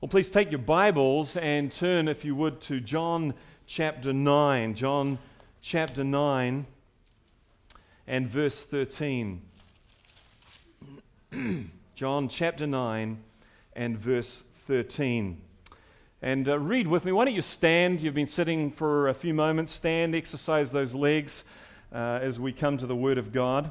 Well, please take your Bibles and turn, if you would, to John chapter 9. John chapter 9 and verse 13. John chapter 9 and verse 13. And read with me. Why don't you stand? You've been sitting for a few moments. Stand, exercise those legs as we come to the Word of God.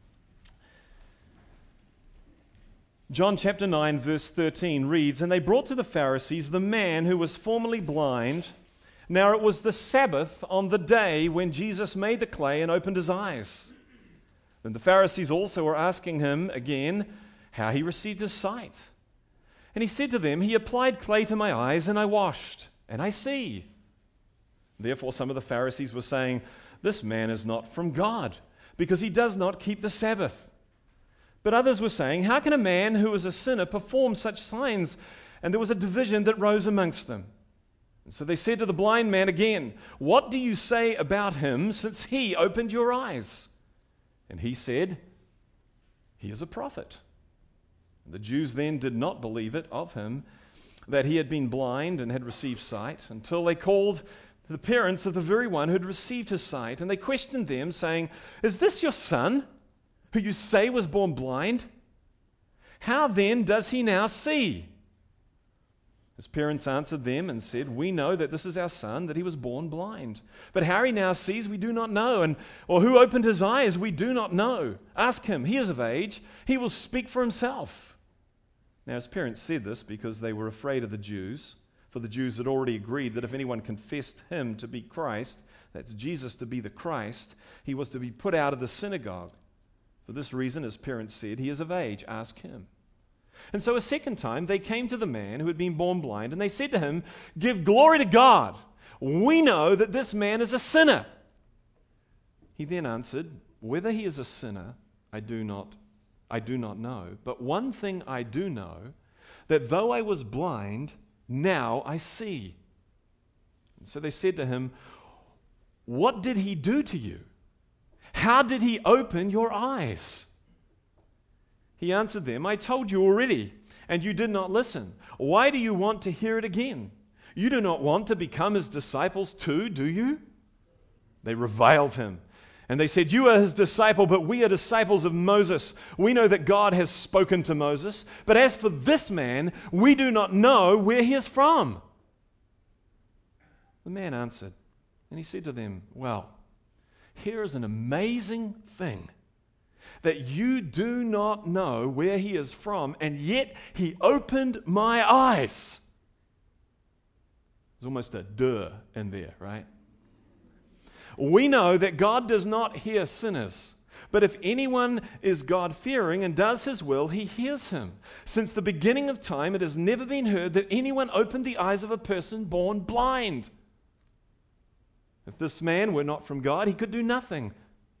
John chapter 9 verse 13 reads, "And they brought to the Pharisees the man who was formerly blind. Now it was the Sabbath on the day when Jesus made the clay and opened his eyes. And the Pharisees also were asking him again how he received his sight. And he said to them, He applied clay to my eyes, and I washed, and I see. Therefore some of the Pharisees were saying, This man is not from God, because he does not keep the Sabbath. But others were saying, How can a man who is a sinner perform such signs? And there was a division that rose amongst them. And so they said to the blind man again, What do you say about him, since he opened your eyes? And he said, He is a prophet. And the Jews then did not believe it of him, that he had been blind and had received sight, until they called the parents of the very one who had received his sight. And they questioned them, saying, Is this your son, who you say was born blind? How then does he now see? His parents answered them and said, We know that this is our son, that he was born blind. But how he now sees, we do not know, or who opened his eyes, we do not know. Ask him, he is of age, he will speak for himself. Now his parents said this because they were afraid of the Jews, for the Jews had already agreed that if anyone confessed him to be Christ, that's Jesus to be the Christ, he was to be put out of the synagogue. For this reason, his parents said, He is of age, ask him. And so a second time they came to the man who had been born blind, and they said to him, Give glory to God. We know that this man is a sinner. He then answered, Whether he is a sinner, I do not know. But one thing I do know, that though I was blind, now I see. And so they said to him, What did he do to you? How did he open your eyes? He answered them, I told you already, and you did not listen. Why do you want to hear it again? You do not want to become his disciples too, do you? They reviled him, and they said, You are his disciple, but we are disciples of Moses. We know that God has spoken to Moses, but as for this man, we do not know where he is from. The man answered, and he said to them, Well, here is an amazing thing, that you do not know where he is from, and yet he opened my eyes. There's almost a duh in there, right? We know that God does not hear sinners, but if anyone is God-fearing and does his will, he hears him. Since the beginning of time, it has never been heard that anyone opened the eyes of a person born blind. If this man were not from God, he could do nothing.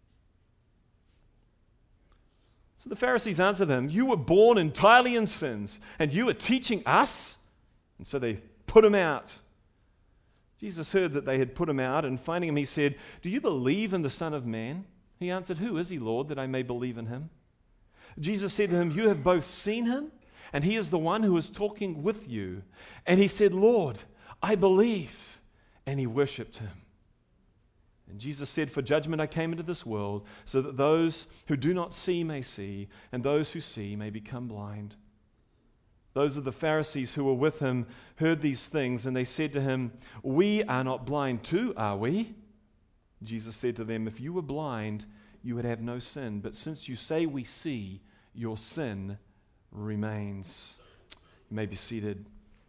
So the Pharisees answered him, You were born entirely in sins, and you are teaching us? And so they put him out. Jesus heard that they had put him out, and finding him, he said, Do you believe in the Son of Man? He answered, Who is he, Lord, that I may believe in him? Jesus said to him, You have both seen him, and he is the one who is talking with you. And he said, Lord, I believe. And he worshipped him. And Jesus said, For judgment I came into this world, so that those who do not see may see, and those who see may become blind. Those of the Pharisees who were with him heard these things, and they said to him, We are not blind too, are we? Jesus said to them, If you were blind, you would have no sin. But since you say we see, your sin remains. You may be seated.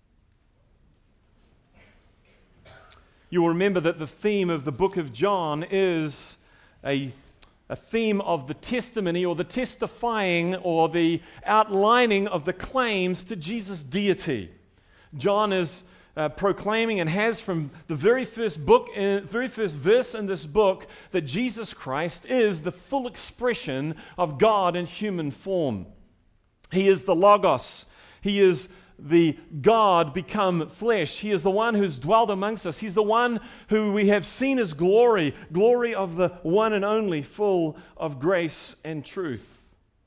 You will remember that the theme of the book of John is a theme of the testimony or the testifying or the outlining of the claims to Jesus' deity. John is proclaiming and has from the very first verse in this book that Jesus Christ is the full expression of God in human form. He is the Logos. He is the God become flesh. He is the one who's dwelt amongst us. He's the one who we have seen his glory of the one and only, full of grace and truth.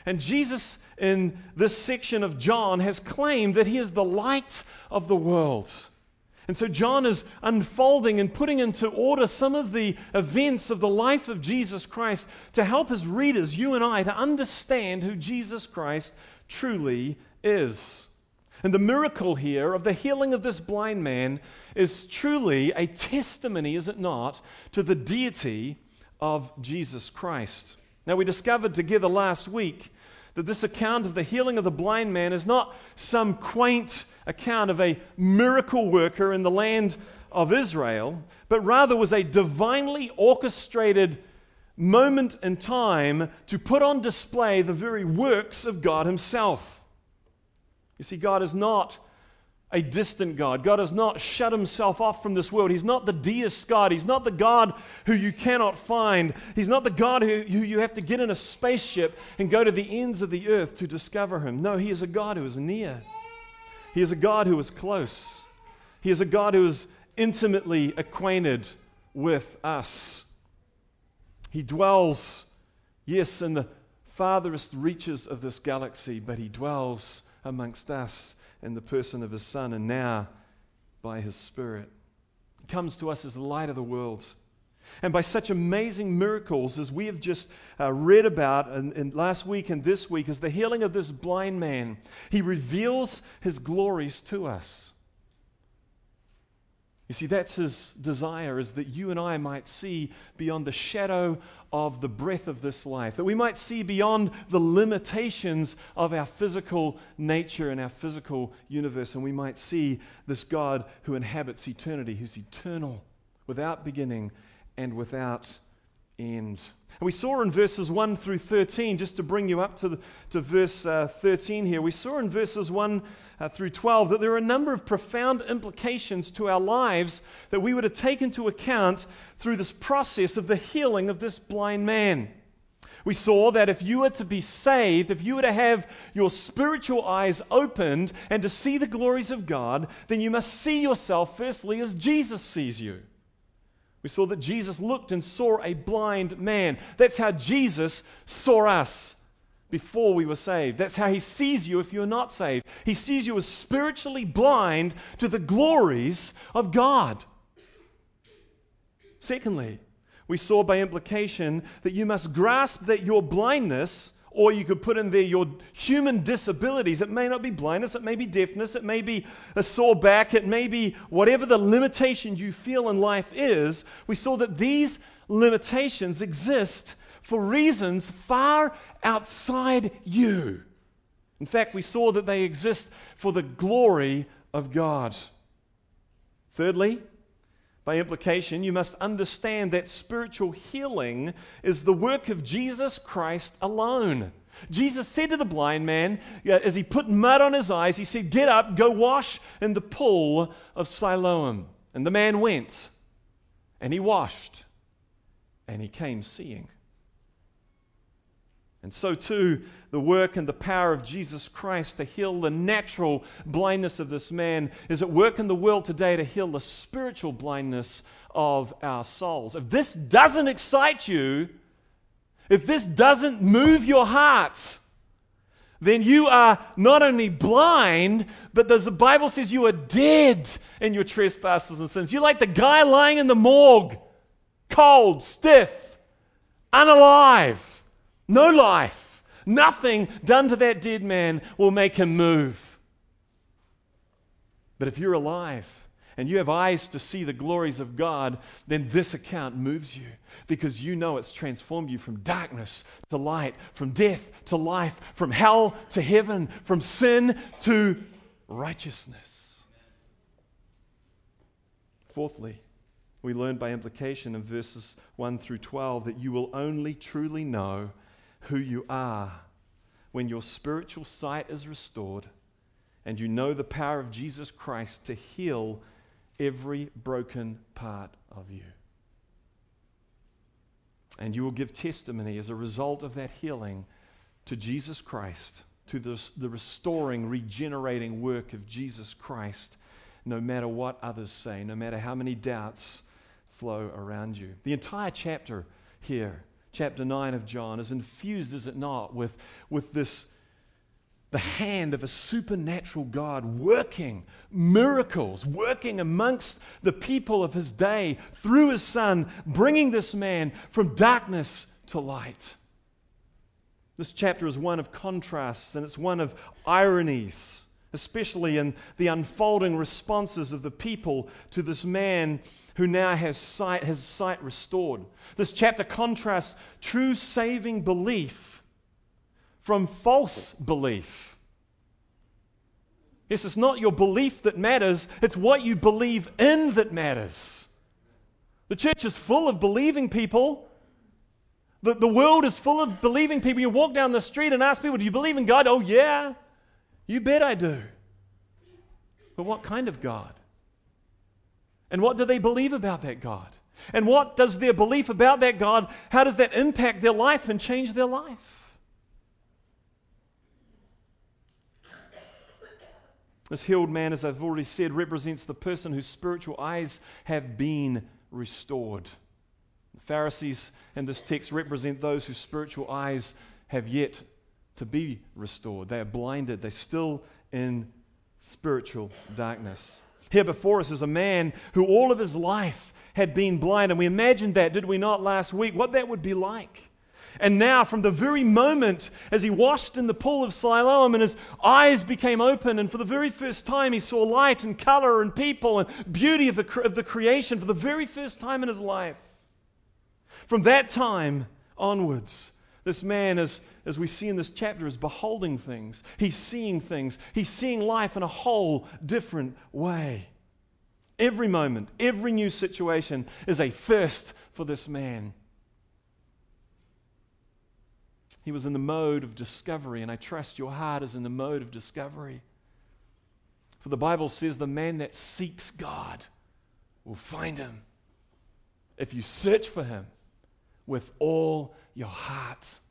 And Jesus, in this section of John, has claimed that he is the light of the world. And so John is unfolding and putting into order some of the events of the life of Jesus Christ to help his readers, you and I, to understand who Jesus Christ truly is. And the miracle here of the healing of this blind man is truly a testimony, is it not, to the deity of Jesus Christ. Now, we discovered together last week that this account of the healing of the blind man is not some quaint account of a miracle worker in the land of Israel, but rather was a divinely orchestrated moment in time to put on display the very works of God himself. You see, God is not a distant God. God has not shut himself off from this world. He's not the deist God. He's not the God who you cannot find. He's not the God who you have to get in a spaceship and go to the ends of the earth to discover him. No, he is a God who is near. He is a God who is close. He is a God who is intimately acquainted with us. He dwells, yes, in the farthest reaches of this galaxy, but he dwells amongst us in the person of his Son, and now by his Spirit. He comes to us as the light of the world. And by such amazing miracles as we have just read about in last week and this week, as the healing of this blind man, he reveals his glories to us. You see, that's his desire, is that you and I might see beyond the shadow of the breath of this life, that we might see beyond the limitations of our physical nature and our physical universe, and we might see this God who inhabits eternity, who's eternal, without beginning and without end. And we saw in verses 1 through 13, just to bring you up to verse 13 here, we saw in verses 1 through 12 that there are a number of profound implications to our lives that we were to take into account through this process of the healing of this blind man. We saw that if you were to be saved, if you were to have your spiritual eyes opened and to see the glories of God, then you must see yourself firstly as Jesus sees you. We saw that Jesus looked and saw a blind man. That's how Jesus saw us before we were saved. That's how he sees you if you're not saved. He sees you as spiritually blind to the glories of God. Secondly, we saw by implication that you must grasp that your blindness, or you could put in there your human disabilities. It may not be blindness, it may be deafness, it may be a sore back, it may be whatever the limitation you feel in life is. We saw that these limitations exist for reasons far outside you. In fact, we saw that they exist for the glory of God. Thirdly, by implication, you must understand that spiritual healing is the work of Jesus Christ alone. Jesus said to the blind man, as he put mud on his eyes, he said, "Get up, go wash in the pool of Siloam." And the man went, and he washed, and he came seeing. And so too, the work and the power of Jesus Christ to heal the natural blindness of this man is at work in the world today to heal the spiritual blindness of our souls. If this doesn't excite you, if this doesn't move your hearts, then you are not only blind, but as the Bible says, you are dead in your trespasses and sins. You're like the guy lying in the morgue, cold, stiff, unalive. No life. Nothing done to that dead man will make him move. But if you're alive and you have eyes to see the glories of God, then this account moves you because you know it's transformed you from darkness to light, from death to life, from hell to heaven, from sin to righteousness. Fourthly, we learn by implication in verses 1 through 12 that you will only truly know who you are when your spiritual sight is restored and you know the power of Jesus Christ to heal every broken part of you. And you will give testimony as a result of that healing to Jesus Christ, to the restoring, regenerating work of Jesus Christ, no matter what others say, no matter how many doubts flow around you. The entire chapter here chapter 9 of John is infused, is it not, with this, the hand of a supernatural God working miracles, working amongst the people of his day through his Son, bringing this man from darkness to light. This chapter is one of contrasts and it's one of ironies, especially in the unfolding responses of the people to this man who now has sight restored. This chapter contrasts true saving belief from false belief. Yes, it's not your belief that matters, it's what you believe in that matters. The church is full of believing people. The world is full of believing people. You walk down the street and ask people, do you believe in God? Oh, yeah. You bet I do. But what kind of God? And what do they believe about that God? And what does their belief about that God, how does that impact their life and change their life? This healed man, as I've already said, represents the person whose spiritual eyes have been restored. The Pharisees in this text represent those whose spiritual eyes have yet to be restored. They are blinded. They're still in spiritual darkness. Here before us is a man who all of his life had been blind, and we imagined that, did we not, last week, what that would be like. And now, from the very moment as he washed in the pool of Siloam and his eyes became open, and for the very first time he saw light and color and people and beauty of the creation for the very first time in his life. From that time onwards, this man, as we see in this chapter, is beholding things. He's seeing things. He's seeing life in a whole different way. Every moment, every new situation is a first for this man. He was in the mode of discovery, and I trust your heart is in the mode of discovery. For the Bible says the man that seeks God will find him if you search for him with all your heart.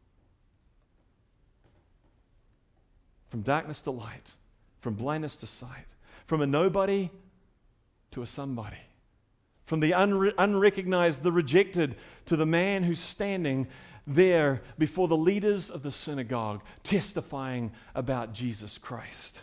From darkness to light, from blindness to sight, from a nobody to a somebody, from the unrecognized, the rejected, to the man who's standing there before the leaders of the synagogue, testifying about Jesus Christ.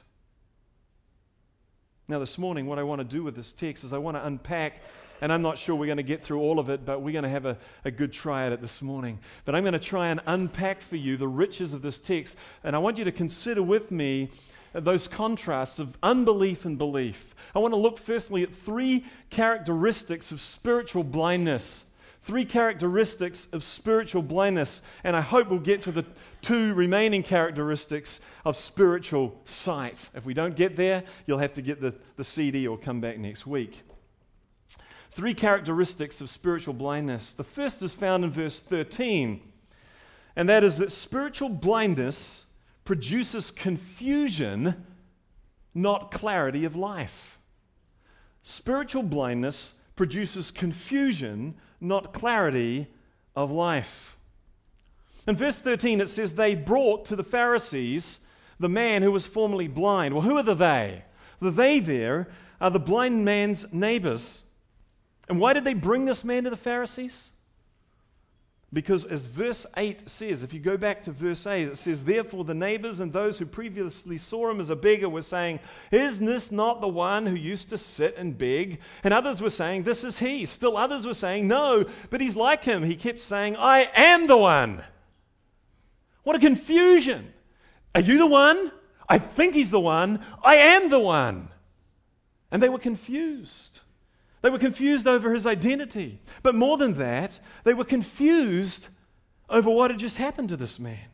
Now this morning, what I want to do with this text is I want to unpack, and I'm not sure we're going to get through all of it, but we're going to have a good try at it this morning. But I'm going to try and unpack for you the riches of this text, and I want you to consider with me those contrasts of unbelief and belief. I want to look firstly at three characteristics of spiritual blindness. Three characteristics of spiritual blindness, and I hope we'll get to the two remaining characteristics of spiritual sight. If we don't get there, you'll have to get the CD or come back next week. Three characteristics of spiritual blindness. The first is found in verse 13, and that is that spiritual blindness produces confusion, not clarity of life. Spiritual blindness produces confusion, not clarity of life. In verse 13 it says, they brought to the Pharisees the man who was formerly blind. Well, who are the they? The they there are the blind man's neighbors. And why did they bring this man to the Pharisees? Because as verse 8 says, if you go back to verse 8, it says, therefore the neighbors and those who previously saw him as a beggar were saying, is this not the one who used to sit and beg? And others were saying, this is he. Still others were saying, no, but he's like him. He kept saying, I am the one. What a confusion. Are you the one? I think he's the one. I am the one. And they were confused. They were confused over his identity. But more than that, they were confused over what had just happened to this man.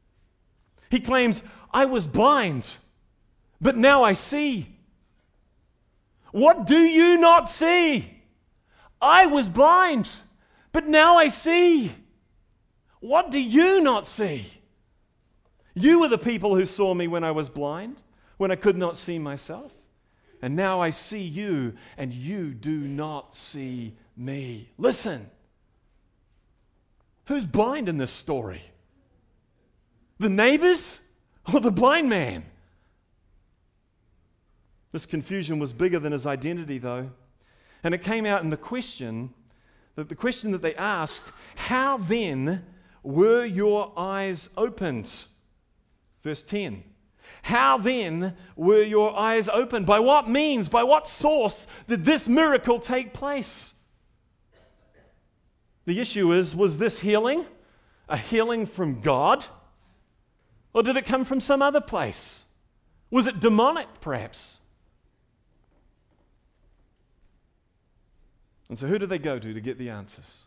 He claims, I was blind, but now I see. What do you not see? I was blind, but now I see. What do you not see? You were the people who saw me when I was blind, when I could not see myself. And now I see you, and you do not see me. Listen. Who's blind in this story? The neighbors or the blind man? This confusion was bigger than his identity, though. And it came out in the question the question that they asked, how then were your eyes opened? Verse 10. How then were your eyes opened? By what means, by what source did this miracle take place? The issue is, was this healing a healing from God? Or did it come from some other place? Was it demonic, perhaps? And so who do they go to get the answers?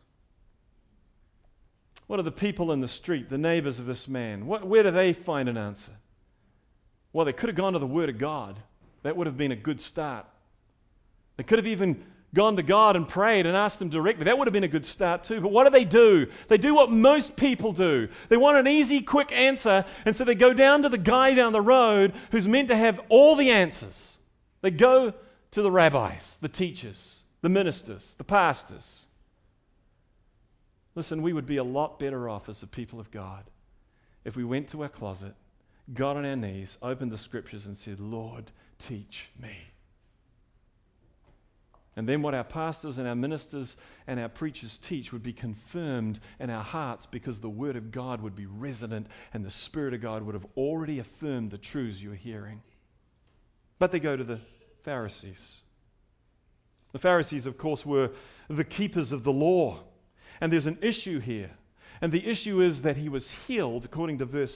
What are the people in the street, the neighbors of this man? Where do they find an answer? Well, they could have gone to the Word of God. That would have been a good start. They could have even gone to God and prayed and asked Him directly. That would have been a good start too. But what do? They do what most people do. They want an easy, quick answer, and so they go down to the guy down the road who's meant to have all the answers. They go to the rabbis, the teachers, the ministers, the pastors. Listen, we would be a lot better off as the people of God if we went to our closet, got on our knees, opened the Scriptures and said, Lord, teach me. And then what our pastors and our ministers and our preachers teach would be confirmed in our hearts, because the Word of God would be resonant and the Spirit of God would have already affirmed the truths you're hearing. But they go to the Pharisees. The Pharisees, of course, were the keepers of the law. And there's an issue here. And the issue is that he was healed, according to verse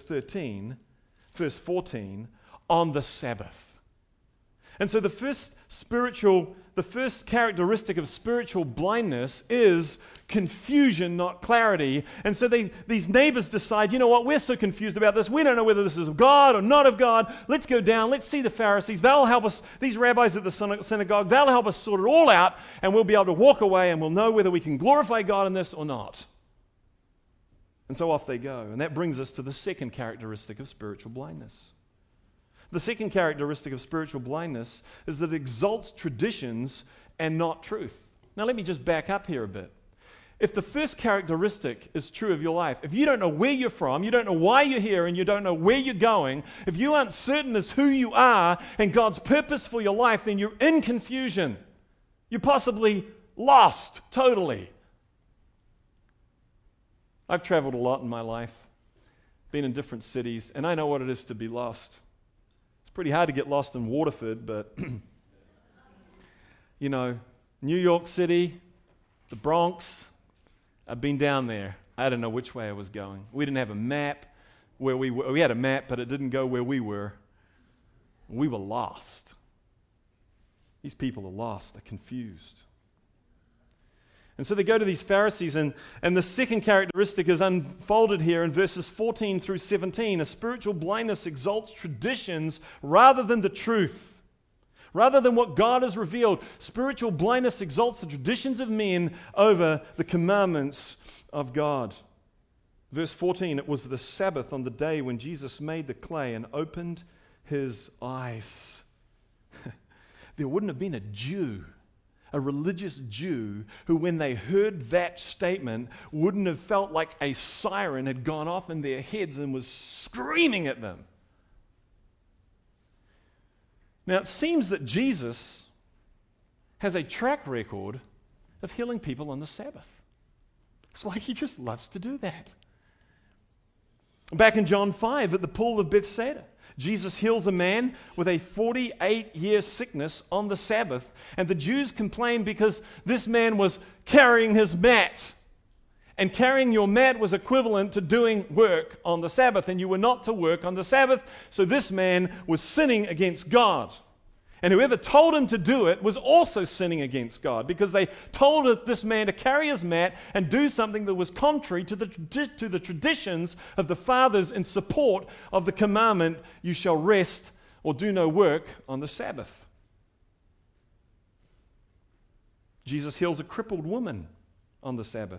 14, on the Sabbath. And so the first characteristic of spiritual blindness is confusion, not clarity. And so these neighbors decide, you know what, we're so confused about this. We don't know whether this is of God or not of God. Let's go down. Let's see the Pharisees. They'll help us, these rabbis at the synagogue, they'll help us sort it all out, and we'll be able to walk away and we'll know whether we can glorify God in this or not. And so off they go. And that brings us to the second characteristic of spiritual blindness. The second characteristic of spiritual blindness is that it exalts traditions and not truth. Now let me just back up here a bit. If the first characteristic is true of your life, if you don't know where you're from, you don't know why you're here, and you don't know where you're going, if you aren't certain as who you are and God's purpose for your life, then you're in confusion. You're possibly lost totally. I've traveled a lot in my life, been in different cities, and I know what it is to be lost. It's pretty hard to get lost in Waterford, but New York City, the Bronx, I've been down there. I didn't know which way I was going. We didn't have a map where we were. We had a map, but it didn't go where we were. We were lost. These people are lost. They're confused. And so they go to these Pharisees, and the second characteristic is unfolded here in verses 14 through 17. A spiritual blindness exalts traditions rather than the truth. Rather than what God has revealed, spiritual blindness exalts the traditions of men over the commandments of God. Verse 14, it was the Sabbath on the day when Jesus made the clay and opened his eyes. There wouldn't have been a Jew, a religious Jew, who when they heard that statement wouldn't have felt like a siren had gone off in their heads and was screaming at them. Now, it seems that Jesus has a track record of healing people on the Sabbath. It's like he just loves to do that. Back in John 5 at the pool of Bethsaida, Jesus heals a man with a 48-year sickness on the Sabbath, and the Jews complained because this man was carrying his mat. And carrying your mat was equivalent to doing work on the Sabbath, and you were not to work on the Sabbath, so this man was sinning against God. And whoever told him to do it was also sinning against God, because they told this man to carry his mat and do something that was contrary to the traditions of the fathers in support of the commandment, you shall rest or do no work on the Sabbath. Jesus heals a crippled woman on the Sabbath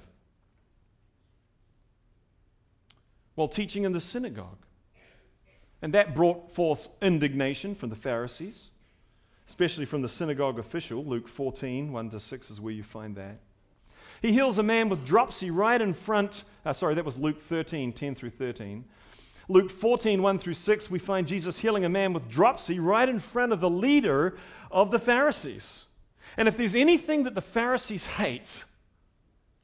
while teaching in the synagogue. And that brought forth indignation from the Pharisees, especially from the synagogue official. Luke 14, 1-6 is where you find that. He heals a man with dropsy right in front. That was Luke 13, 10-13. Luke 14, 1-6, we find Jesus healing a man with dropsy right in front of the leader of the Pharisees. And if there's anything that the Pharisees hate,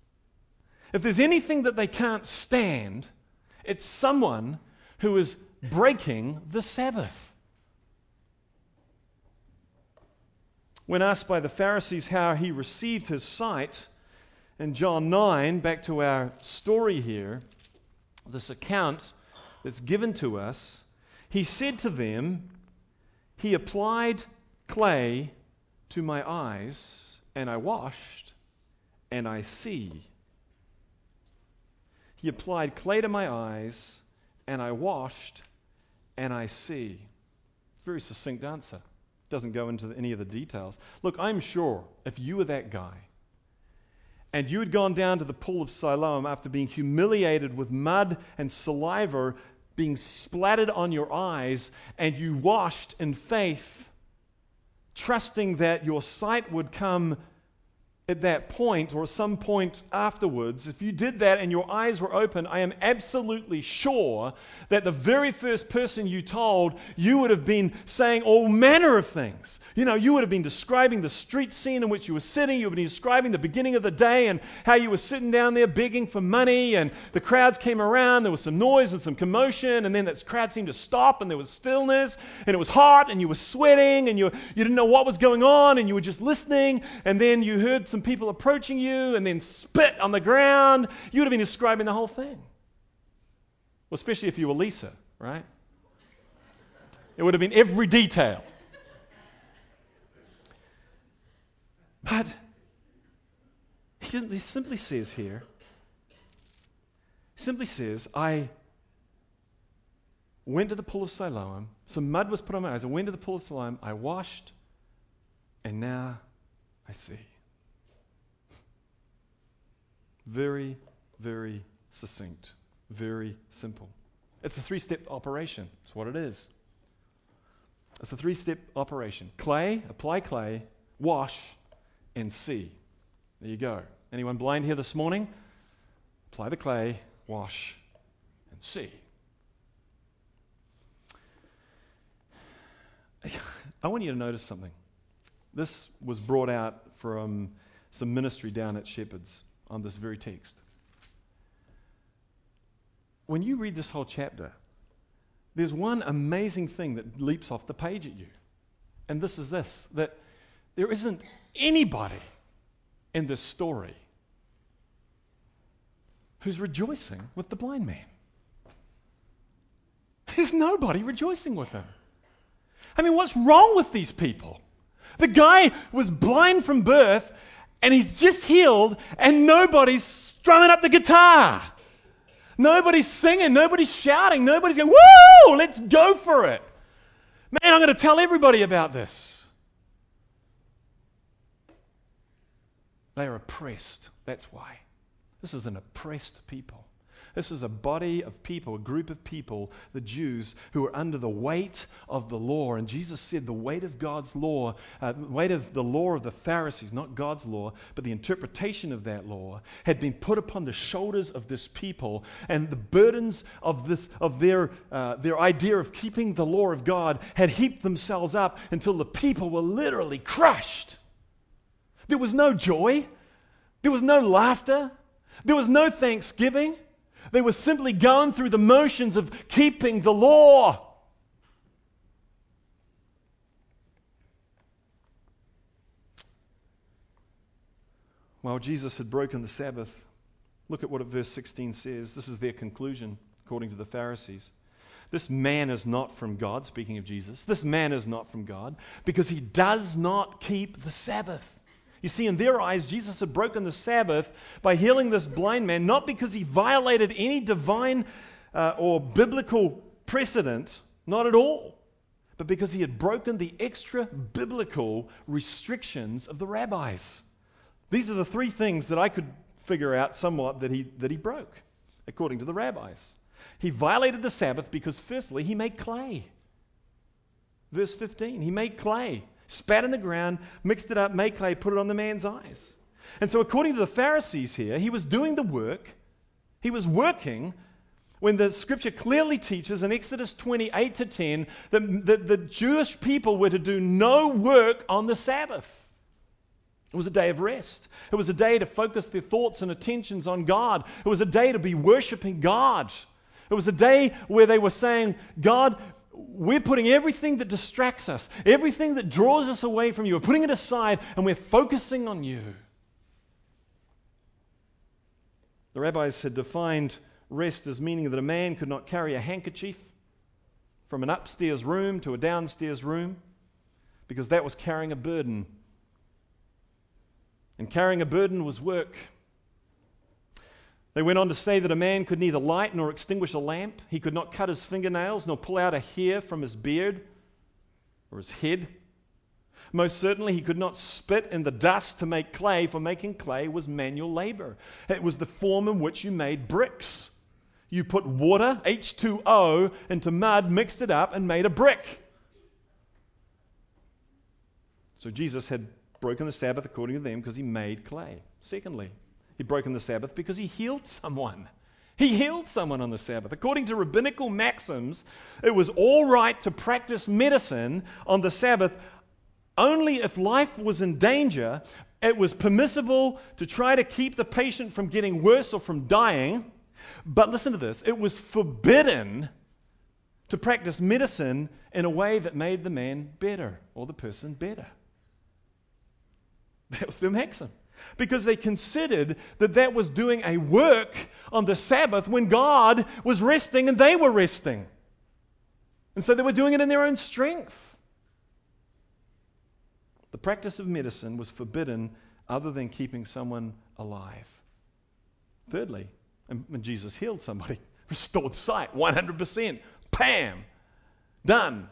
If there's anything that they can't stand, it's someone who is breaking the Sabbath. When asked by the Pharisees how he received his sight, in John 9, back to our story here, this account that's given to us, he said to them, he applied clay to my eyes, and I washed, and I see. He applied clay to my eyes, and I washed, and I see. Very succinct answer. Doesn't go into any of the details. Look, I'm sure if you were that guy, and you had gone down to the pool of Siloam after being humiliated with mud and saliva being splattered on your eyes, and you washed in faith, trusting that your sight would come at that point or some point afterwards, if you did that and your eyes were open, I am absolutely sure that the very first person you told, you would have been saying all manner of things. You know, you would have been describing the street scene in which you were sitting. You would have been describing the beginning of the day and how you were sitting down there begging for money, and the crowds came around. There was some noise and some commotion, and then that crowd seemed to stop, and there was stillness, and it was hot, and you were sweating, and you didn't know what was going on, and you were just listening, and then you heard some people approaching you and then spit on the ground. You would have been describing the whole thing. Well, especially if you were Lisa, right? It would have been every detail. But he simply says here, I went to the pool of Siloam, some mud was put on my eyes, I went to the pool of Siloam, I washed, and now I see. Very, very succinct. Very simple. It's a 3-step operation. That's what it is. It's a 3-step operation. Clay, apply clay, wash, and see. There you go. Anyone blind here this morning? Apply the clay, wash, and see. I want you to notice something. This was brought out from some ministry down at Shepherd's on this very text. When you read this whole chapter, there's one amazing thing that leaps off the page at you. And this is this, that there isn't anybody in this story who's rejoicing with the blind man. There's nobody rejoicing with him. I mean, what's wrong with these people? The guy was blind from birth, and he's just healed, and nobody's strumming up the guitar. Nobody's singing, nobody's shouting, nobody's going, woo, let's go for it. Man, I'm going to tell everybody about this. They are oppressed, that's why. This is an oppressed people. This is a body of people, a group of people, the Jews, who are under the weight of the law. And Jesus said the weight of God's law, the weight of the law of the Pharisees, not God's law, but the interpretation of that law, had been put upon the shoulders of this people. And the burdens of their idea of keeping the law of God had heaped themselves up until the people were literally crushed. There was no joy. There was no laughter. There was no thanksgiving. They were simply going through the motions of keeping the law. While Jesus had broken the Sabbath, look at what verse 16 says. This is their conclusion, according to the Pharisees. This man is not from God, speaking of Jesus. This man is not from God because he does not keep the Sabbath. You see, in their eyes, Jesus had broken the Sabbath by healing this blind man, not because he violated any divine or biblical precedent, not at all, but because he had broken the extra biblical restrictions of the rabbis. These are the 3 things that I could figure out somewhat that he broke, according to the rabbis. He violated the Sabbath because, firstly, he made clay. Verse 15, he made clay. Spat in the ground, mixed it up, made clay, put it on the man's eyes. And so according to the Pharisees here, he was doing the work. He was working when the scripture clearly teaches in Exodus 28-10 that the Jewish people were to do no work on the Sabbath. It was a day of rest. It was a day to focus their thoughts and attentions on God. It was a day to be worshiping God. It was a day where they were saying, God, we're putting everything that distracts us, everything that draws us away from you, we're putting it aside and we're focusing on you. The rabbis had defined rest as meaning that a man could not carry a handkerchief from an upstairs room to a downstairs room because that was carrying a burden. And carrying a burden was work. They went on to say that a man could neither light nor extinguish a lamp. He could not cut his fingernails nor pull out a hair from his beard or his head. Most certainly, he could not spit in the dust to make clay, for making clay was manual labor. It was the form in which you made bricks. You put water, H2O, into mud, mixed it up, and made a brick. So Jesus had broken the Sabbath according to them because he made clay. Secondly, he'd broken the Sabbath because he healed someone. He healed someone on the Sabbath. According to rabbinical maxims, it was all right to practice medicine on the Sabbath only if life was in danger. It was permissible to try to keep the patient from getting worse or from dying. But listen to this. It was forbidden to practice medicine in a way that made the man better or the person better. That was their maxim. Because they considered that that was doing a work on the Sabbath when God was resting and they were resting. And so they were doing it in their own strength. The practice of medicine was forbidden other than keeping someone alive. Thirdly, and when Jesus healed somebody, restored sight, 100%, bam, done.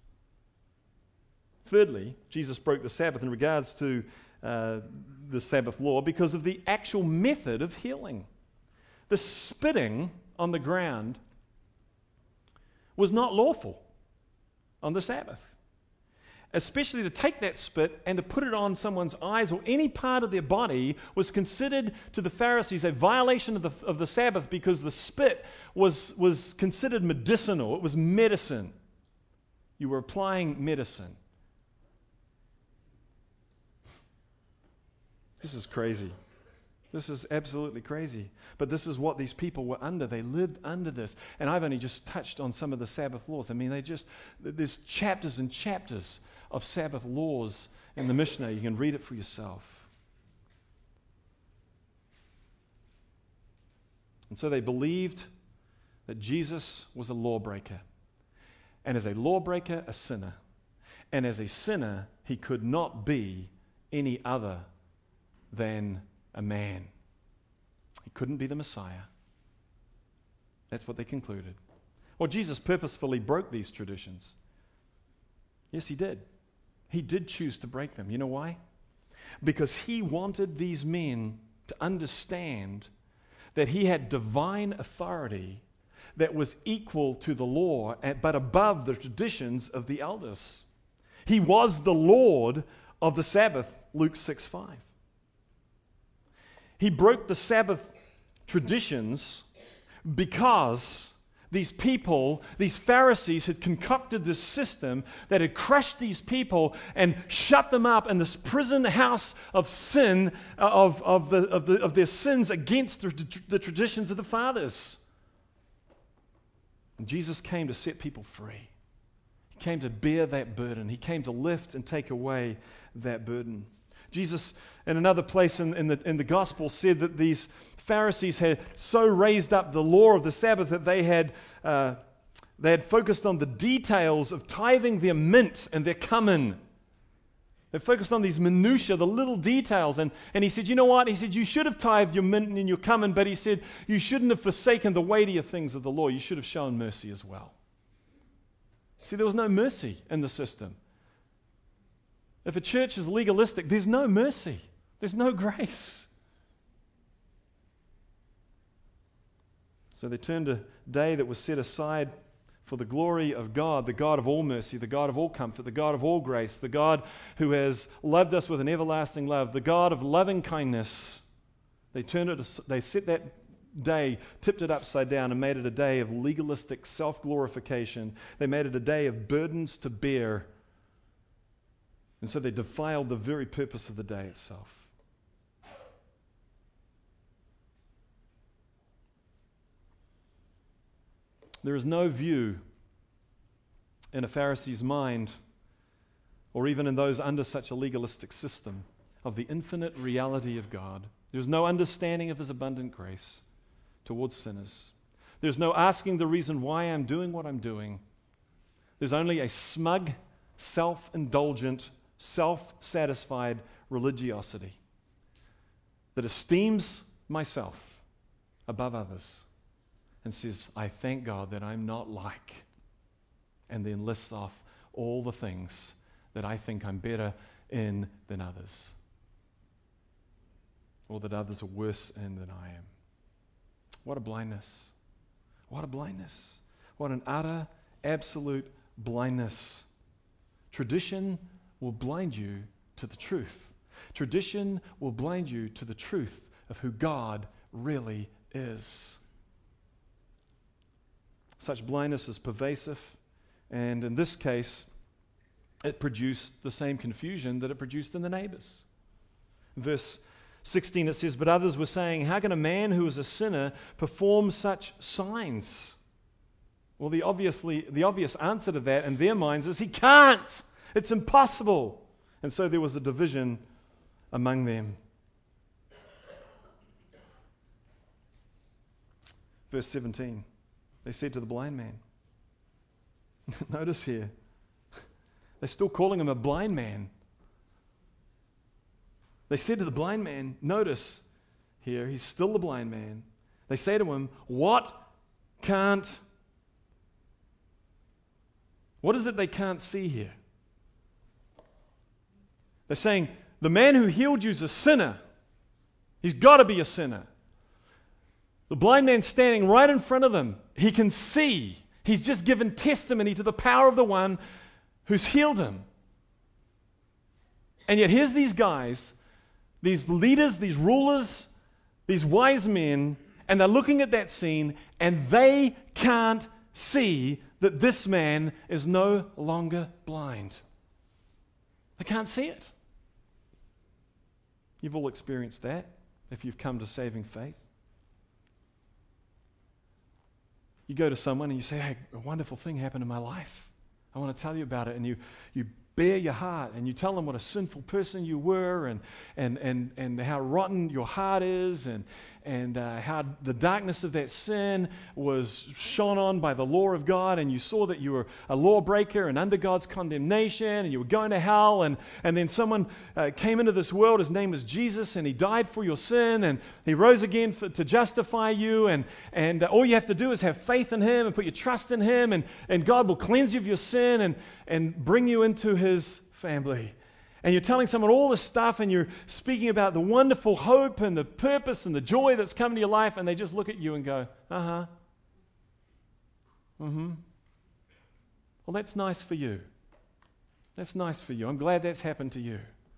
Thirdly, Jesus broke the Sabbath in regards to the Sabbath law because of the actual method of healing. The spitting on the ground was not lawful on the Sabbath. Especially to take that spit and to put it on someone's eyes or any part of their body was considered to the Pharisees a violation of the Sabbath because the spit was considered medicinal. It was medicine. You were applying medicine. This is crazy. This is absolutely crazy. But this is what these people were under. They lived under this. And I've only just touched on some of the Sabbath laws. I mean, there's chapters and chapters of Sabbath laws in the Mishnah. You can read it for yourself. And so they believed that Jesus was a lawbreaker. And as a lawbreaker, a sinner. And as a sinner, he could not be any other than a man. He couldn't be the Messiah. That's what they concluded. Well, Jesus purposefully broke these traditions. Yes, he did. He did choose to break them. You know why? Because he wanted these men to understand that he had divine authority that was equal to the law, but above the traditions of the elders. He was the Lord of the Sabbath, Luke 6:5. He broke the Sabbath traditions because these people, these Pharisees, had concocted this system that had crushed these people and shut them up in this prison house of sin, of their sins against the traditions of the fathers. And Jesus came to set people free. He came to bear that burden. He came to lift and take away that burden. Jesus, in another place in the gospel, said that these Pharisees had so raised up the law of the Sabbath that they had focused on the details of tithing their mint and their cumin. They focused on these minutiae, the little details. And he said, you know what? He said, you should have tithed your mint and your cumin, but he said, you shouldn't have forsaken the weightier things of the law. You should have shown mercy as well. See, there was no mercy in the system. If a church is legalistic, there's no mercy. There's no grace. So they turned a day that was set aside for the glory of God, the God of all mercy, the God of all comfort, the God of all grace, the God who has loved us with an everlasting love, the God of loving kindness. They set that day, tipped it upside down and made it a day of legalistic self-glorification. They made it a day of burdens to bear. And so they defiled the very purpose of the day itself. There is no view in a Pharisee's mind, or even in those under such a legalistic system, of the infinite reality of God. There's no understanding of His abundant grace towards sinners. There's no asking the reason why I'm doing what I'm doing. There's only a smug, self-indulgent, self-satisfied religiosity that esteems myself above others and says, I thank God that I'm not like, and then lists off all the things that I think I'm better in than others, or that others are worse in than I am. What a blindness. What a blindness. What an utter, absolute blindness. Tradition will blind you to the truth. Tradition will blind you to the truth of who God really is. Such blindness is pervasive, and in this case, it produced the same confusion that it produced in the neighbors. Verse 16, it says, but others were saying, how can a man who is a sinner perform such signs? Well, the obvious answer to that in their minds is he can't. It's impossible. And so there was a division among them. Verse 17, they said to the blind man, notice here, they're still calling him a blind man. They said to the blind man, notice here, he's still the blind man. They say to him, what is it they can't see here? They're saying, the man who healed you is a sinner. He's got to be a sinner. The blind man's standing right in front of them. He can see. He's just given testimony to the power of the one who's healed him. And yet here's these guys, these leaders, these rulers, these wise men, and they're looking at that scene and they can't see that this man is no longer blind. They can't see it. You've all experienced that if you've come to saving faith. You go to someone and you say, hey, a wonderful thing happened in my life. I want to tell you about it. And you bare your heart and you tell them what a sinful person you were and how rotten your heart is and how the darkness of that sin was shone on by the law of God, and you saw that you were a lawbreaker and under God's condemnation and you were going to hell, and then someone came into this world. His name was Jesus, and He died for your sin and He rose again to justify you, and all you have to do is have faith in Him and put your trust in Him, and God will cleanse you of your sin and bring you into His family. And you're telling someone all this stuff, and you're speaking about the wonderful hope and the purpose and the joy that's come to your life, and they just look at you and go, uh-huh. Mm-hmm. Well, that's nice for you. That's nice for you. I'm glad that's happened to you.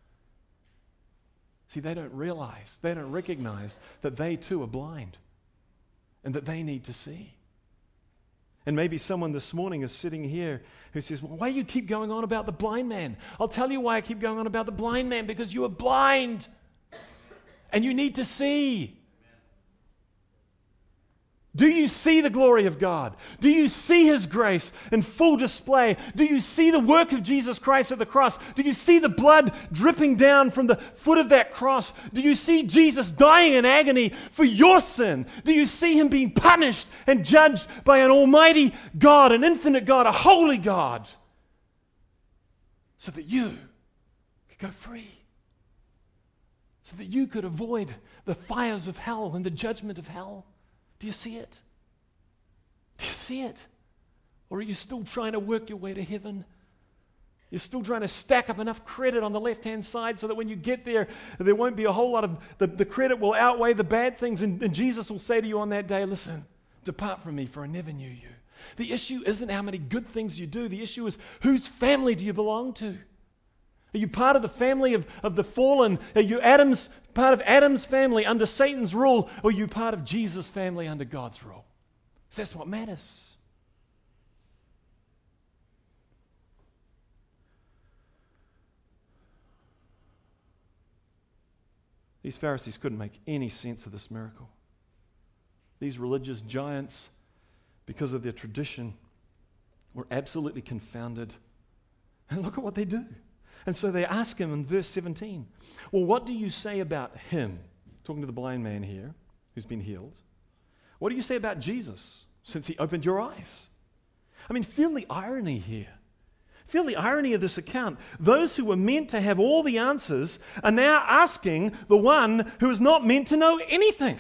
See, they don't realize, they don't recognize that they too are blind and that they need to see. And maybe someone this morning is sitting here who says, well, why do you keep going on about the blind man? I'll tell you why I keep going on about the blind man, because you are blind and you need to see. Do you see the glory of God? Do you see His grace in full display? Do you see the work of Jesus Christ at the cross? Do you see the blood dripping down from the foot of that cross? Do you see Jesus dying in agony for your sin? Do you see Him being punished and judged by an almighty God, an infinite God, a holy God, so that you could go free? So that you could avoid the fires of hell and the judgment of hell? Do you see it? Do you see it? Or are you still trying to work your way to heaven? You're still trying to stack up enough credit on the left-hand side so that when you get there, there won't be a whole lot of, the credit will outweigh the bad things, and Jesus will say to you on that day, listen, depart from me, for I never knew you. The issue isn't how many good things you do. The issue is, whose family do you belong to? Are you part of the family of the fallen? Are you part of Adam's family under Satan's rule? Or are you part of Jesus' family under God's rule? So that's what matters. These Pharisees couldn't make any sense of this miracle. These religious giants, because of their tradition, were absolutely confounded. And look at what they do. And so they ask him in verse 17, well, what do you say about him? Talking to the blind man here, who's been healed. What do you say about Jesus, since he opened your eyes? I mean, feel the irony here. Feel the irony of this account. Those who were meant to have all the answers are now asking the one who is not meant to know anything.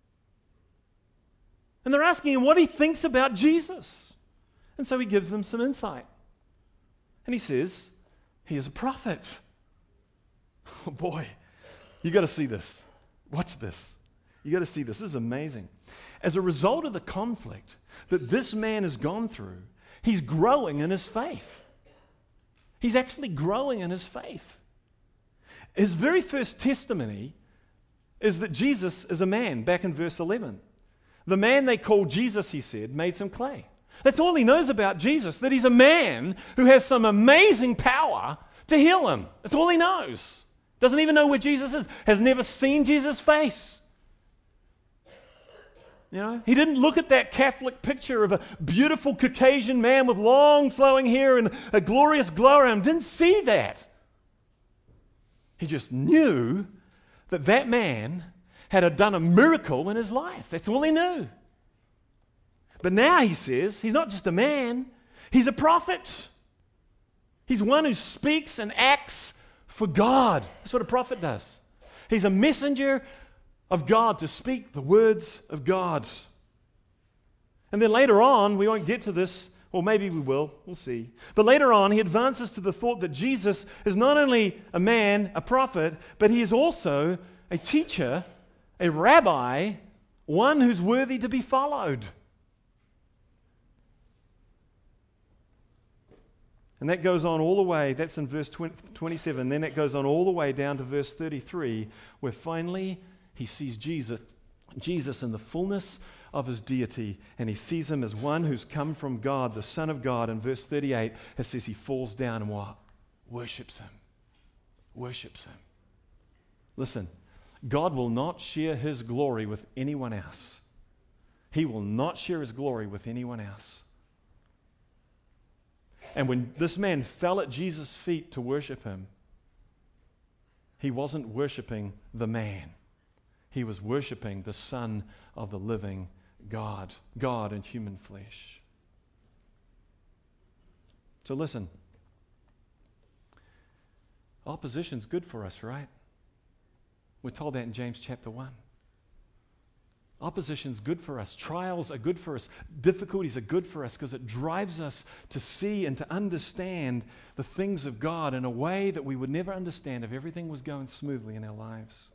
And they're asking him what he thinks about Jesus. And so he gives them some insight. And he says, he is a prophet. Oh boy, you got to see this. Watch this. You got to see this. This is amazing. As a result of the conflict that this man has gone through, he's growing in his faith. He's actually growing in his faith. His very first testimony is that Jesus is a man, back in verse 11. The man they called Jesus, he said, made some clay. That's all he knows about Jesus, that he's a man who has some amazing power to heal him. That's all he knows. Doesn't even know where Jesus is. Has never seen Jesus' face. You know, he didn't look at that Catholic picture of a beautiful Caucasian man with long flowing hair and a glorious glow around him. Didn't see that. He just knew that that man had done a miracle in his life. That's all he knew. But now he says he's not just a man, he's a prophet. He's one who speaks and acts for God. That's what a prophet does. He's a messenger of God to speak the words of God. And then later on, we won't get to this, or maybe we will, we'll see. But later on, he advances to the thought that Jesus is not only a man, a prophet, but he is also a teacher, a rabbi, one who's worthy to be followed. And that goes on all the way, that's in verse 27, then it goes on all the way down to verse 33, where finally he sees Jesus in the fullness of his deity, and he sees him as one who's come from God, the Son of God. In verse 38, it says he falls down and what? Worships him. Worships him. Listen, God will not share his glory with anyone else. He will not share his glory with anyone else. And when this man fell at Jesus' feet to worship him, he wasn't worshiping the man. He was worshiping the Son of the living God, God in human flesh. So listen, opposition's good for us, right? We're told that in James chapter 1. Opposition's good for us. Trials are good for us. Difficulties are good for us because it drives us to see and to understand the things of God in a way that we would never understand if everything was going smoothly in our lives.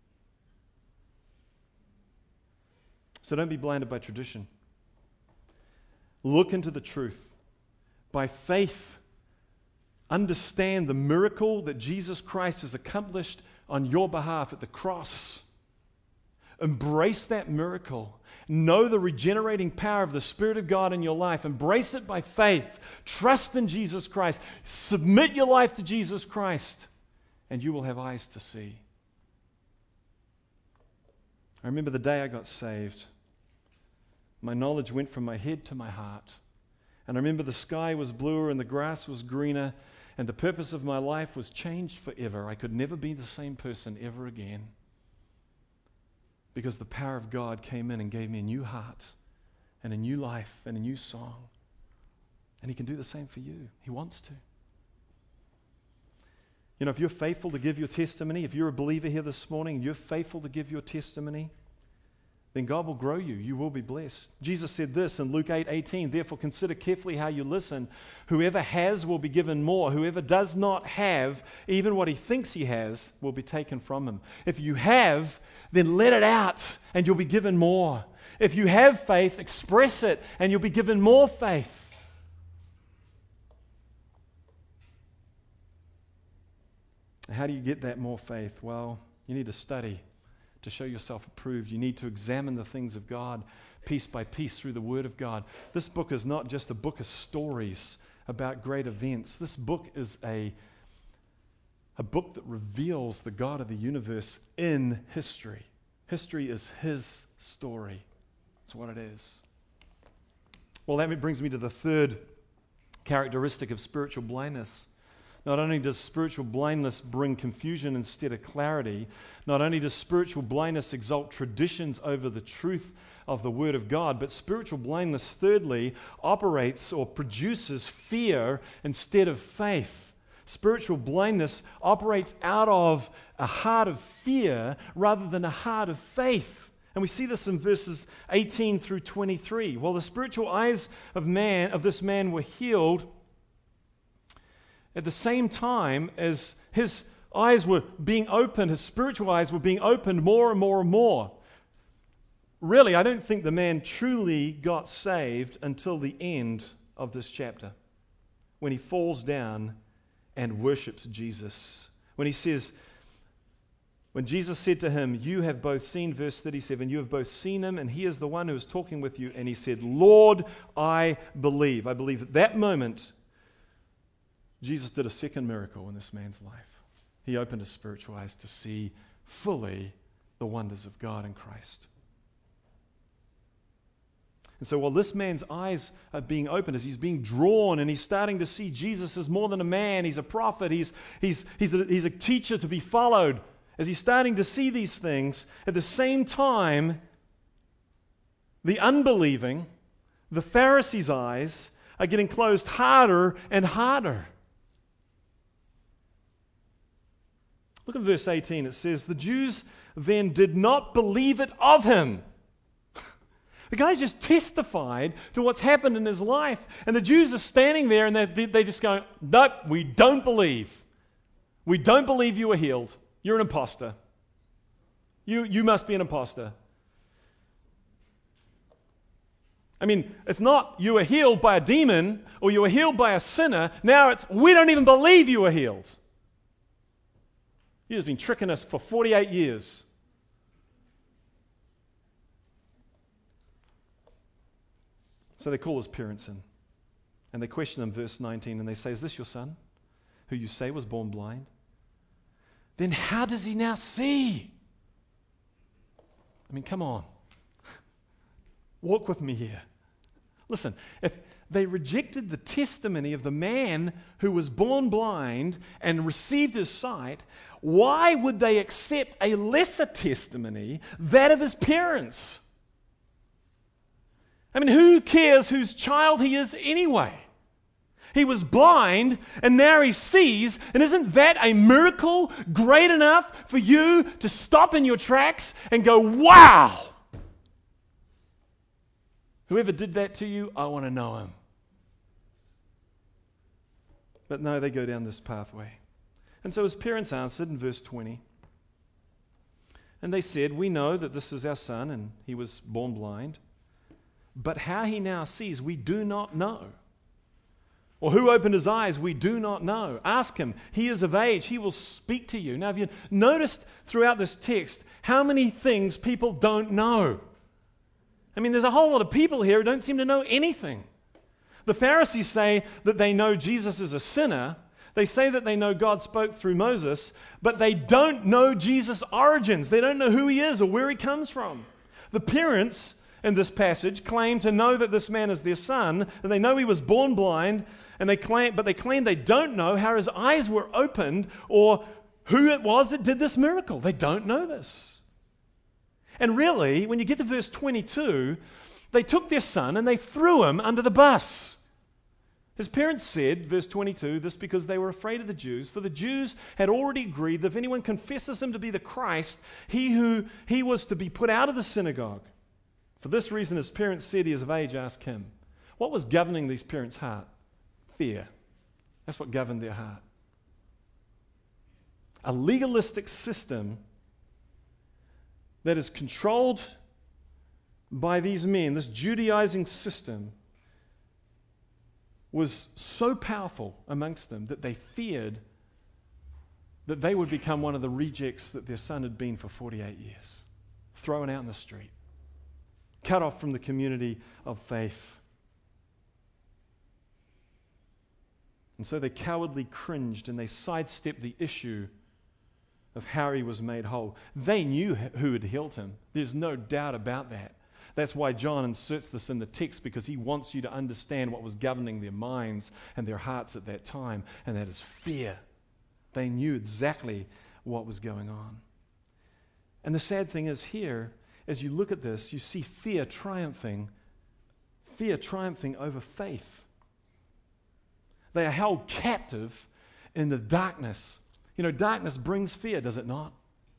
So don't be blinded by tradition. Look into the truth. By faith, understand the miracle that Jesus Christ has accomplished on your behalf at the cross. Embrace that miracle. Know the regenerating power of the Spirit of God in your life. Embrace it by faith. Trust in Jesus Christ. Submit your life to Jesus Christ, and you will have eyes to see. I remember the day I got saved. My knowledge went from my head to my heart. And I remember the sky was bluer and the grass was greener, and the purpose of my life was changed forever. I could never be the same person ever again, because the power of God came in and gave me a new heart and a new life and a new song. And he can do the same for you. He wants to. You know, if you're faithful to give your testimony, if you're a believer here this morning and you're faithful to give your testimony, then God will grow you. You will be blessed. Jesus said this in Luke 8:18, therefore consider carefully how you listen. Whoever has will be given more. Whoever does not have, even what he thinks he has, will be taken from him. If you have, then let it out and you'll be given more. If you have faith, express it and you'll be given more faith. How do you get that more faith? Well, you need to study to show yourself approved. You need to examine the things of God piece by piece through the Word of God. This book is not just a book of stories about great events. This book is a a book that reveals the God of the universe in history. History is his story. That's what it is. Well, that brings me to the third characteristic of spiritual blindness. Not only does spiritual blindness bring confusion instead of clarity, not only does spiritual blindness exalt traditions over the truth of the Word of God, but spiritual blindness, thirdly, operates or produces fear instead of faith. Spiritual blindness operates out of a heart of fear rather than a heart of faith. And we see this in verses 18 through 23. While the spiritual eyes of this man were healed, at the same time as his eyes were being opened, his spiritual eyes were being opened more and more and more. Really, I don't think the man truly got saved until the end of this chapter, when he falls down and worships Jesus. When Jesus said to him, "You have both seen," verse 37, "you have both seen him, and he is the one who is talking with you." And he said, "Lord, I believe." I believe at that moment, Jesus did a second miracle in this man's life. He opened his spiritual eyes to see fully the wonders of God in Christ. And so while this man's eyes are being opened, as he's being drawn and he's starting to see Jesus as more than a man, he's a prophet, he's a teacher to be followed, as he's starting to see these things, at the same time, the unbelieving, the Pharisees' eyes are getting closed harder and harder. Look at verse 18. It says, "The Jews then did not believe it of him." The guy's just testified to what's happened in his life. And the Jews are standing there and they just go, "Nope, we don't believe. We don't believe you were healed. You're an imposter. You must be an imposter." I mean, it's not you were healed by a demon or you were healed by a sinner. Now it's, we don't even believe you were healed. You've been tricking us for 48 years. So they call his parents in, and they question him, verse 19, and they say, "Is this your son, who you say was born blind? Then how does he now see?" I mean, come on. Walk with me here. Listen, if they rejected the testimony of the man who was born blind and received his sight, why would they accept a lesser testimony, that of his parents? I mean, who cares whose child he is anyway? He was blind and now he sees, and isn't that a miracle great enough for you to stop in your tracks and go, "Wow! Whoever did that to you, I want to know him." But no, they go down this pathway. And so his parents answered in verse 20. And they said, "We know that this is our son and he was born blind. But how he now sees, we do not know. Or who opened his eyes, we do not know. Ask him. He is of age. He will speak to you." Now, have you noticed throughout this text how many things people don't know? I mean, there's a whole lot of people here who don't seem to know anything. The Pharisees say that they know Jesus is a sinner. They say that they know God spoke through Moses, but they don't know Jesus' origins. They don't know who he is or where he comes from. The parents in this passage claim to know that this man is their son, and they know he was born blind, and they claim they don't know how his eyes were opened or who it was that did this miracle. They don't know this. And really, when you get to verse 22, they took their son and they threw him under the bus. His parents said, verse 22, this because they were afraid of the Jews, for the Jews had already agreed that if anyone confesses him to be the Christ, he was to be put out of the synagogue. For this reason, his parents said, "He is of age, ask him." What was governing these parents' heart? Fear. That's what governed their heart. A legalistic system that is controlled by these men, this Judaizing system, was so powerful amongst them that they feared that they would become one of the rejects that their son had been for 48 years, thrown out in the street, cut off from the community of faith. And so they cowardly cringed and they sidestepped the issue of how he was made whole. They knew who had healed him. There's no doubt about that. That's why John inserts this in the text, because he wants you to understand what was governing their minds and their hearts at that time, and that is fear. They knew exactly what was going on. And the sad thing is here, as you look at this, you see fear triumphing over faith. They are held captive in the darkness. You know, darkness brings fear, does it not?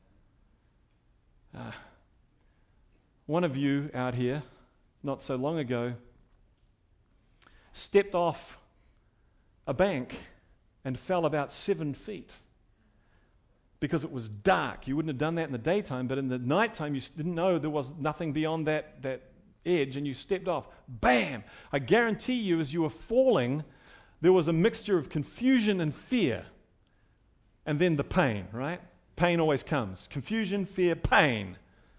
One of you out here, not so long ago, stepped off a bank and fell about 7 feet because it was dark. You wouldn't have done that in the daytime, but in the nighttime you didn't know there was nothing beyond that edge, and you stepped off. Bam! I guarantee you, as you were falling, there was a mixture of confusion and fear. And then the pain, right? Pain always comes. Confusion, fear, pain.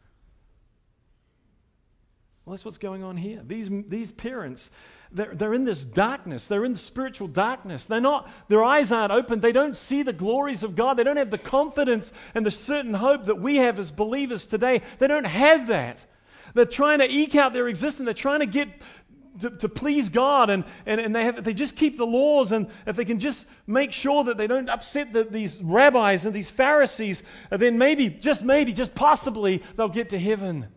Well, that's what's going on here. These parents, they're in this darkness. They're in spiritual darkness. Their eyes aren't open. They don't see the glories of God. They don't have the confidence and the certain hope that we have as believers today. They don't have that. They're trying to eke out their existence. They're trying to get to please God, and they just keep the laws, and if they can just make sure that they don't upset these rabbis and these Pharisees, then maybe, just possibly, they'll get to heaven.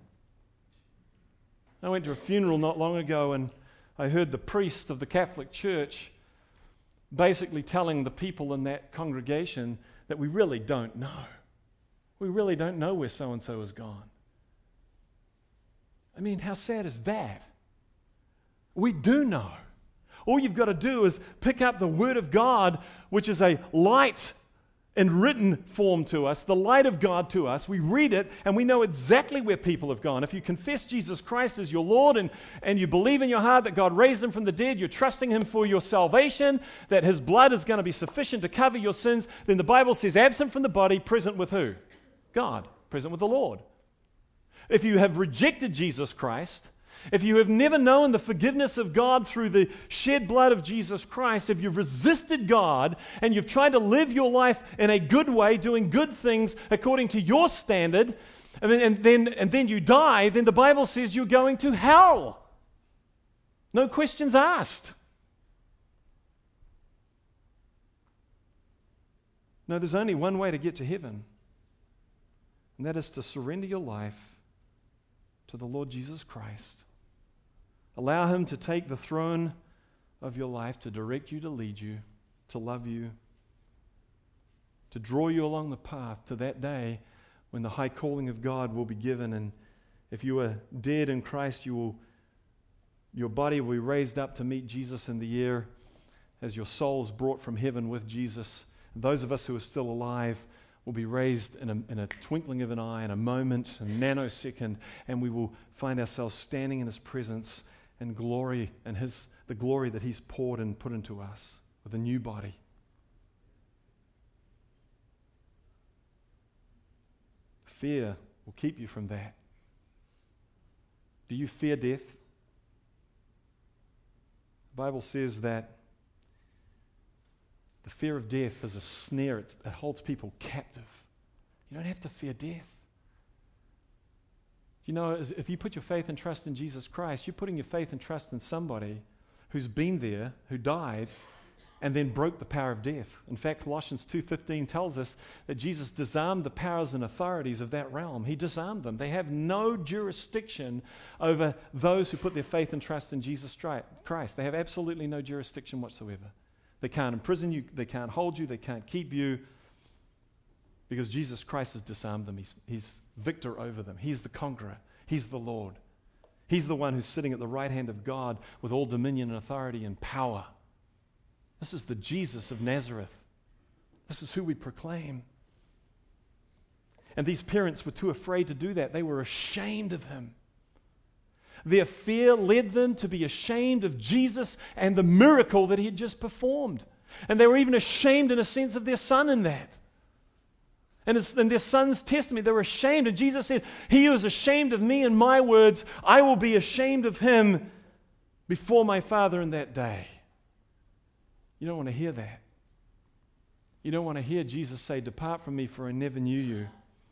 I went to a funeral not long ago, and I heard the priest of the Catholic Church basically telling the people in that congregation that we really don't know. We really don't know where so-and-so has gone. I mean, how sad is that? We do know. All you've got to do is pick up the Word of God, which is a light in written form to us, the light of God to us. We read it and we know exactly where people have gone. If you confess Jesus Christ as your Lord and you believe in your heart that God raised Him from the dead, you're trusting Him for your salvation, that His blood is going to be sufficient to cover your sins, then the Bible says absent from the body, present with who? God, present with the Lord. If you have rejected Jesus Christ, if you have never known the forgiveness of God through the shed blood of Jesus Christ, if you've resisted God and you've tried to live your life in a good way, doing good things according to your standard, and then you die, then the Bible says you're going to hell. No questions asked. No, there's only one way to get to heaven, and that is to surrender your life to the Lord Jesus Christ. Allow Him to take the throne of your life, to direct you, to lead you, to love you, to draw you along the path to that day when the high calling of God will be given. And if you are dead in Christ, your body will be raised up to meet Jesus in the air as your soul is brought from heaven with Jesus. And those of us who are still alive will be raised in a twinkling of an eye, in a moment, a nanosecond, and we will find ourselves standing in His presence and glory, and the glory that He's poured and put into us with a new body. Fear will keep you from that. Do you fear death? The Bible says that the fear of death is a snare. It holds people captive. You don't have to fear death. You know, if you put your faith and trust in Jesus Christ, you're putting your faith and trust in somebody who's been there, who died, and then broke the power of death. In fact, Colossians 2:15 tells us that Jesus disarmed the powers and authorities of that realm. He disarmed them. They have no jurisdiction over those who put their faith and trust in Jesus Christ. They have absolutely no jurisdiction whatsoever. They can't imprison you, they can't hold you, they can't keep you, because Jesus Christ has disarmed them. He's victor over them. He's the conqueror. He's the Lord. He's the one who's sitting at the right hand of God with all dominion and authority and power. This is the Jesus of Nazareth. This is who we proclaim. And these parents were too afraid to do that. They were ashamed of Him. Their fear led them to be ashamed of Jesus and the miracle that He had just performed. And they were even ashamed in a sense of their son in that. And in their son's testimony, they were ashamed. And Jesus said, "He who is ashamed of me and my words, I will be ashamed of him before my Father in that day." You don't want to hear that. You don't want to hear Jesus say, "Depart from me, for I never knew you."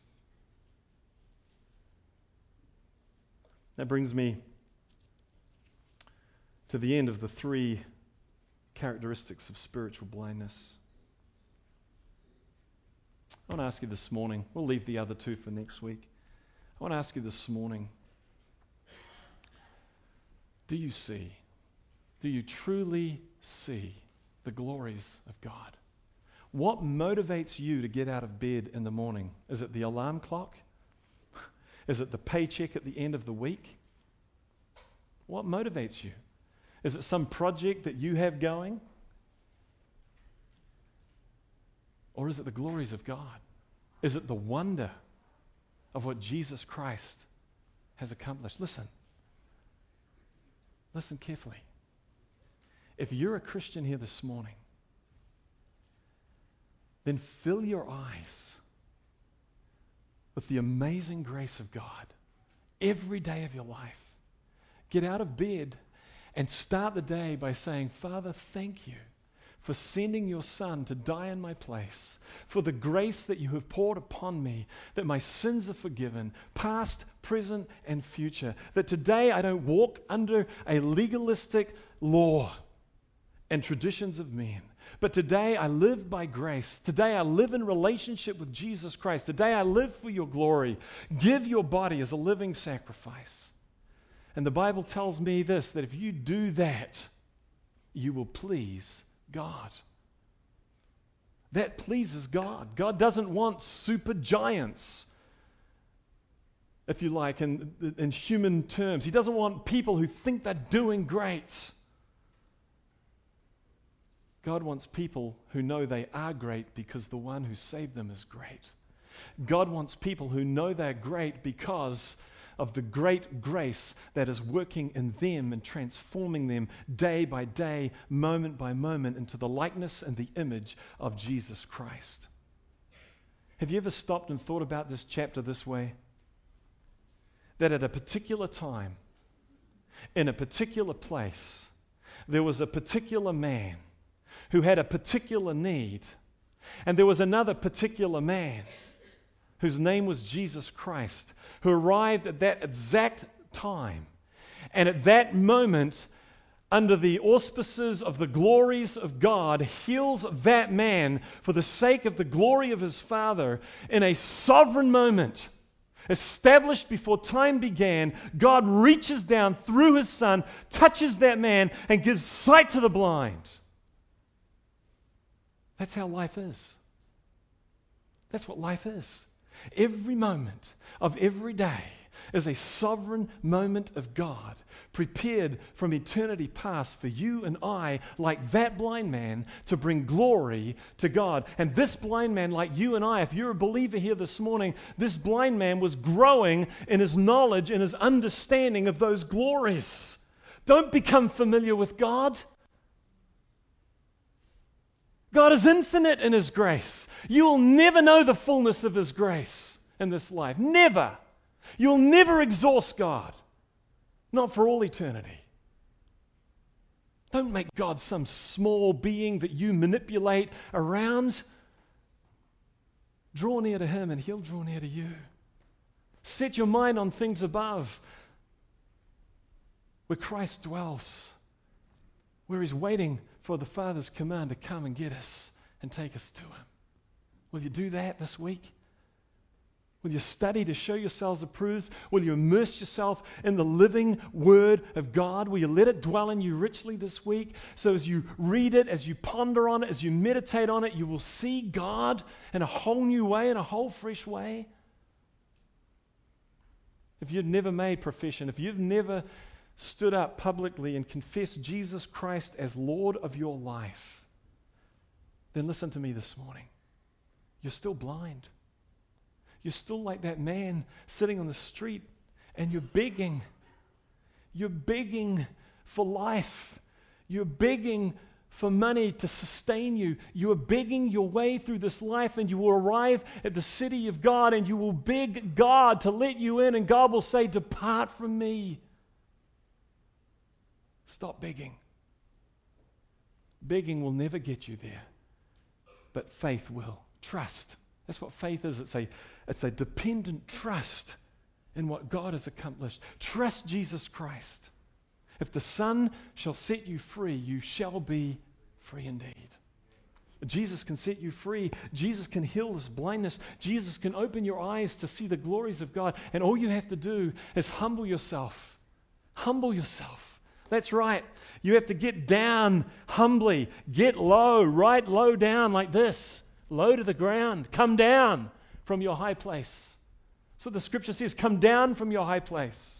That brings me to the end of the 3 characteristics of spiritual blindness. I want to ask you this morning, we'll leave the other 2 for next week. I want to ask you this morning, do you see, do you truly see the glories of God? What motivates you to get out of bed in the morning? Is it the alarm clock? Is it the paycheck at the end of the week? What motivates you? Is it some project that you have going? Or is it the glories of God? Is it the wonder of what Jesus Christ has accomplished? Listen carefully. If you're a Christian here this morning, then fill your eyes with the amazing grace of God every day of your life. Get out of bed and start the day by saying, "Father, thank you for sending your Son to die in my place, for the grace that you have poured upon me, that my sins are forgiven, past, present, and future. That today I don't walk under a legalistic law and traditions of men, but today I live by grace. Today I live in relationship with Jesus Christ. Today I live for your glory. Give your body as a living sacrifice." And the Bible tells me this, that if you do that, you will please God. That pleases God. God doesn't want super giants, if you like, in human terms. He doesn't want people who think they're doing great. God wants people who know they are great because the one who saved them is great. God wants people who know they're great because of the great grace that is working in them and transforming them day by day, moment by moment, into the likeness and the image of Jesus Christ. Have you ever stopped and thought about this chapter this way? That at a particular time, in a particular place, there was a particular man who had a particular need, and there was another particular man whose name was Jesus Christ, who arrived at that exact time. And at that moment, under the auspices of the glories of God, heals that man for the sake of the glory of his Father in a sovereign moment. Established before time began, God reaches down through his Son, touches that man, and gives sight to the blind. That's how life is. That's what life is. Every moment of every day is a sovereign moment of God, prepared from eternity past for you and I, like that blind man, to bring glory to God. And this blind man, like you and I, if you're a believer here this morning, this blind man was growing in his knowledge and his understanding of those glories. Don't become familiar with God. God is infinite in his grace. You will never know the fullness of his grace in this life. Never. You'll never exhaust God. Not for all eternity. Don't make God some small being that you manipulate around. Draw near to him and he'll draw near to you. Set your mind on things above, where Christ dwells, where he's waiting for the Father's command to come and get us and take us to him. Will you do that this week? Will you study to show yourselves approved? Will you immerse yourself in the living Word of God? Will you let it dwell in you richly this week? So as you read it, as you ponder on it, as you meditate on it, you will see God in a whole new way, in a whole fresh way. If you've never made profession, if you've never stood up publicly and confessed Jesus Christ as Lord of your life, then listen to me this morning. You're still blind. You're still like that man sitting on the street, and you're begging. You're begging for life. You're begging for money to sustain you. You are begging your way through this life, and you will arrive at the city of God, and you will beg God to let you in, and God will say, "Depart from me." Stop begging. Begging will never get you there, but faith will. Trust. That's what faith is. It's a dependent trust in what God has accomplished. Trust Jesus Christ. If the Son shall set you free, you shall be free indeed. Jesus can set you free. Jesus can heal this blindness. Jesus can open your eyes to see the glories of God. And all you have to do is humble yourself. Humble yourself. That's right. You have to get down humbly. Get low, right low down like this. Low to the ground. Come down from your high place. That's what the scripture says. Come down from your high place.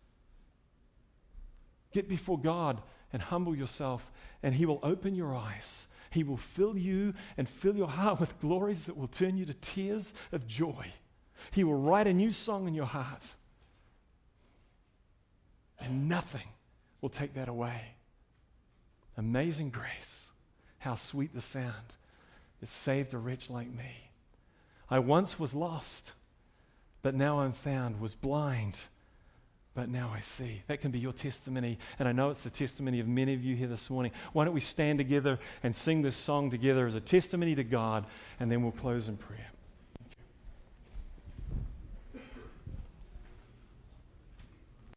Get before God and humble yourself, and He will open your eyes. He will fill you and fill your heart with glories that will turn you to tears of joy. He will write a new song in your heart. And nothing will take that away. Amazing grace. How sweet the sound. It saved a wretch like me. I once was lost, but now I'm found, was blind, but now I see. That can be your testimony, and I know it's the testimony of many of you here this morning. Why don't we stand together and sing this song together as a testimony to God, and then we'll close in prayer.